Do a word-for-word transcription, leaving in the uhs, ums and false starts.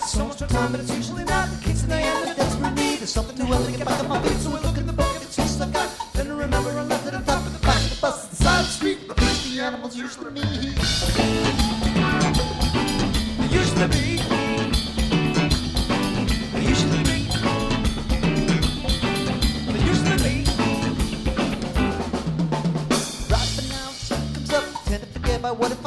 so much more time, but it's usually not the case. And I am in a desperate need of something to help me get back on my feet. So I look in the book and it's useless I've got. Then I remember I left it on top of the back of the bus at the side of the street. The thirsty animals usually me. They usually be. They usually be. They usually be. Right, but now sun comes up, tend to forget about what if